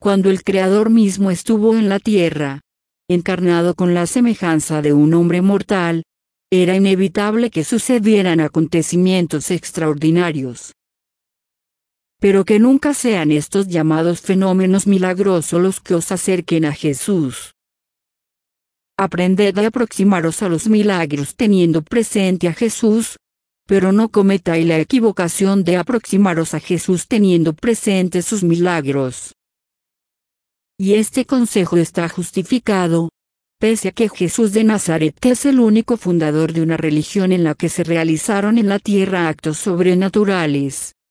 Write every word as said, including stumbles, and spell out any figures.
cuando el Creador mismo estuvo en la tierra, encarnado con la semejanza de un hombre mortal, era inevitable que sucedieran acontecimientos extraordinarios. Pero que nunca sean estos llamados fenómenos milagrosos los que os acerquen a Jesús. Aprended a aproximaros a los milagros teniendo presente a Jesús, pero no cometáis la equivocación de aproximaros a Jesús teniendo presentes sus milagros. Y este consejo está justificado, pese a que Jesús de Nazaret es el único fundador de una religión en la que se realizaron en la tierra actos sobrenaturales.